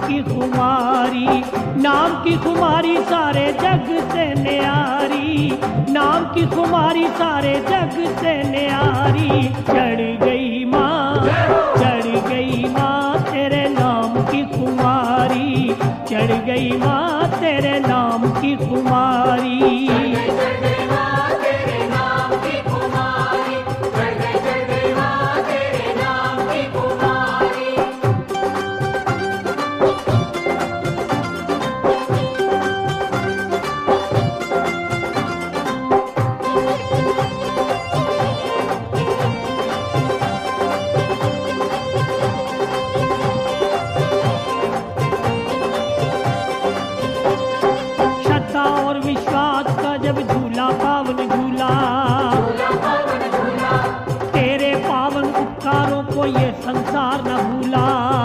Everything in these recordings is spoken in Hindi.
की खुमारी, नाम की खुमारी सारे जग से न्यारी, नाम की खुमारी सारे जग से न्यारी। चढ़ गई माँ, चढ़ गई माँ तेरे नाम की खुमारी, चढ़ गई माँ तेरे नाम की खुमारी। पावन झूला, तेरे पावन उपकारों को ये संसार न भूला।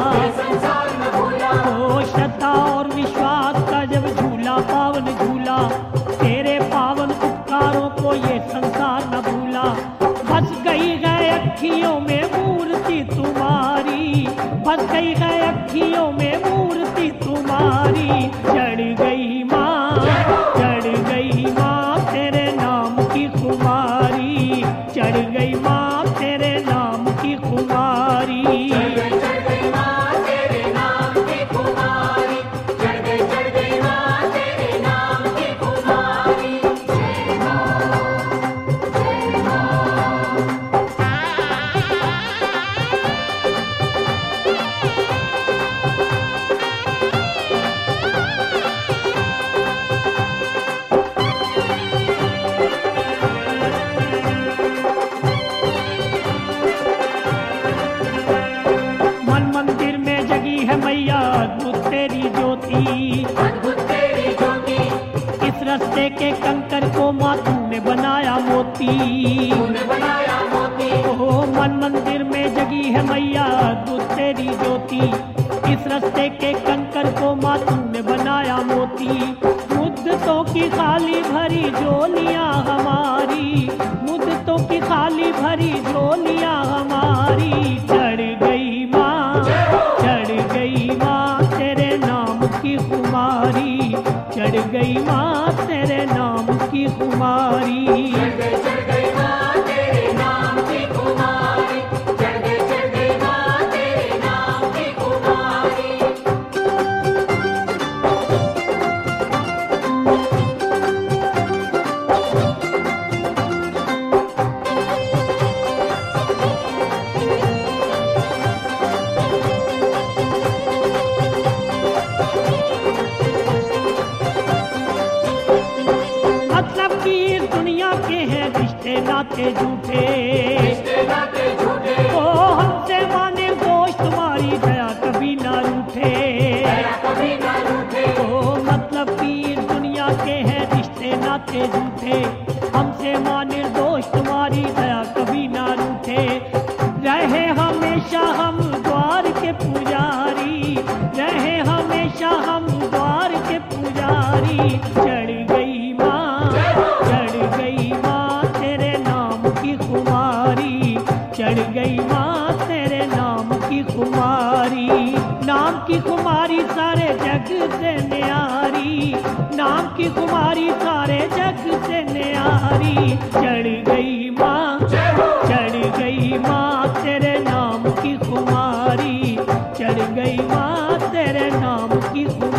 ओ श्रद्धा और विश्वास का जब झूला पावन झूला, तेरे पावन उपकारों को ये संसार न भूला। बस गई है अखियों में मूर्ति तुम्हारी, बस गई है अखियों में मूर्ति तुम्हारी। चढ़ गई माँ, चढ़ गई माँ तेरे नाम की खुमारी, चढ़ गई माँ तेरे नाम की खुमारी। मैया अद्भुत तेरी ज्योति, अद्भुत तेरी ज्योति, इस रास्ते के कंकर को माँ तूने बनाया मोती, तूने बनाया मोती। ओ मन मंदिर में जगी है मैया अद्भुत तेरी ज्योति, इस रास्ते के कंकर को माँ तूने बनाया मोती। मुद्दतों की खाली भरी झोलियाँ हमारी, मुद्दतों की खाली भरी झोलियाँ हमारी। चढ़ गई माँ, चढ़ गई माँ तेरे नाम की खुमारी, चढ़ गई माँ तेरे नाम की खुमारी। चढ़ गई माँ तेरे नाम की खुमारी, चढ़ गई माँ तेरे नाम की खुमारी। मतलब कि इस दुनिया के हैं रिश्ते नाते झूठे, रिश्ते नाते झूठे, ओ हमसे माने दोष तुम्हारी दया कभी ना रूठे, दया कभी ना रूठे। ओ मतलब कि इस दुनिया के हैं रिश्ते नाते झूठे, हमसे माने दोष तुम्हारी दया कभी ना रूठे। रहे हमेशा हम द्वार के पुजारी, रहे हमेशा हम द्वार के पुजारी। चढ़ गई माँ, चढ़ गई माँ तेरे नाम की खुमारी, चढ़ गई माँ तेरे नाम की खुमारी। नाम की खुमारी सारे जग से न्यारी, नाम की खुमारी सारे जग से न्यारी। चढ़ गई माँ, चढ़ गई माँ तेरे नाम की खुमारी, चढ़ गई माँ तेरे नाम की खुमारी।